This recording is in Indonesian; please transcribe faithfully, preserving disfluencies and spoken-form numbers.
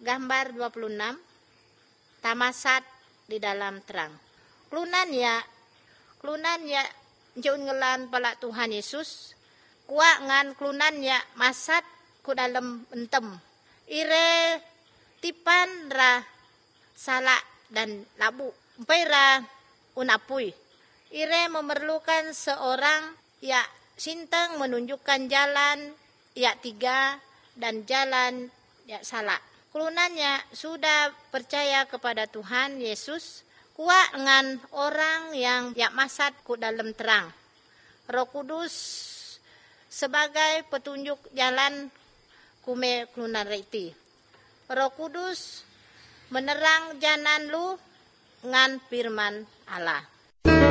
Gambar dua puluh enam, tamasat di dalam terang. Kelunan ya, kelunan ya jauh ngelan pala Tuhan Yesus, kuat ngan kelunan ya masat ku dalam entem. Ire tipan ra salak dan labu. Empai ra unapui. Ire memerlukan seorang ya sintang menunjukkan jalan ya tiga dan jalan ya salak. Kelunannya sudah percaya kepada Tuhan Yesus, kuat dengan orang yang ya masat ku dalam terang. Roh Kudus sebagai petunjuk jalan kume kelunan reiti. Roh Kudus menerang jalan lu ngan firman Allah.